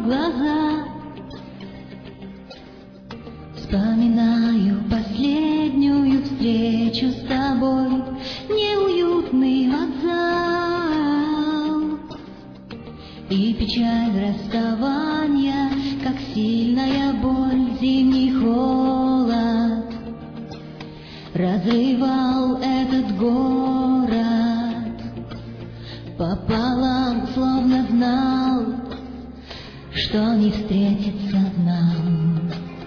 глаза, вспоминаю последнюю встречу с тобой, неуютный вокзал и печаль расставания, как сильная боль, зимний холод разрывал этот город пополам, словно знал, что не встретится нам.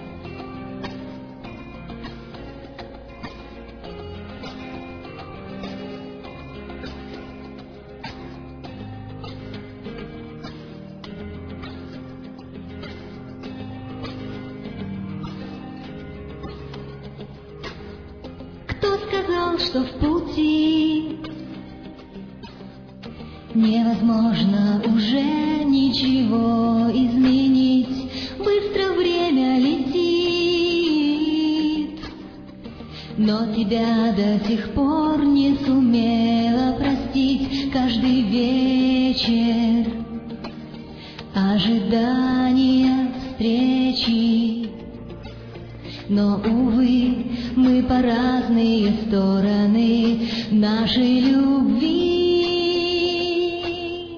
Кто сказал, что в пути невозможно уже ничего изменить? Быстро время летит, но тебя до сих пор не сумела простить. Каждый вечер ожидания встречи, но, увы, мы по разные стороны нашей любви.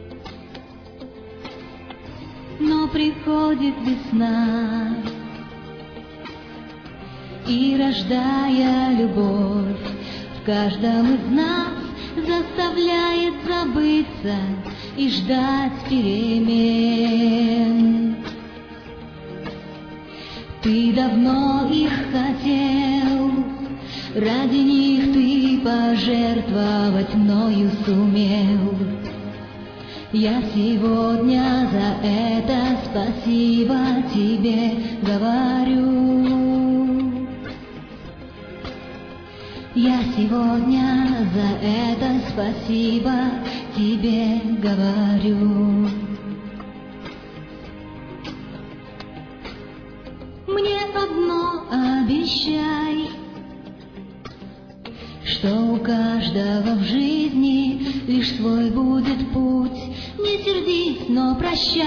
Но приходит весна, и, рождая любовь в каждом из нас, заставляет забыться и ждать перемен. Ты давно их хотел, ради них ты пожертвовать мною сумел. Я сегодня за это спасибо тебе говорю. Я сегодня за это спасибо тебе говорю. Мне одно обещай, что у каждого в жизни лишь свой будет путь. Не сердись, но прощай.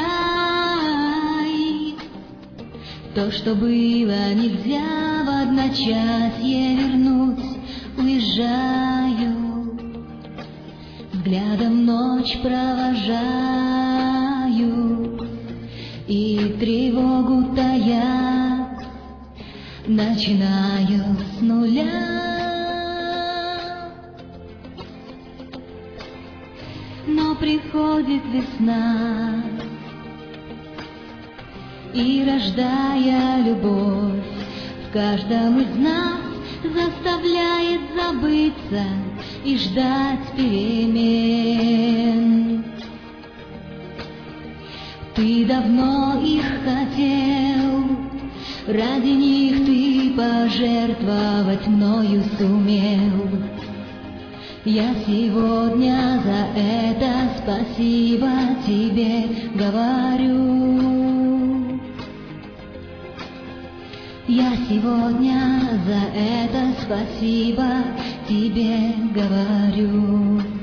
То, что было нельзя в одночасье вернуть. Уезжаю, взглядом ночь провожаю, и тревогу тая начинаю с нуля. Но приходит весна, и, рождая любовь в каждом из нас, заставляет забыться и ждать перемен. Ты давно их хотел, ради них ты пожертвовать мною сумел. Я сегодня за это спасибо тебе говорю. Я сегодня за это спасибо тебе говорю.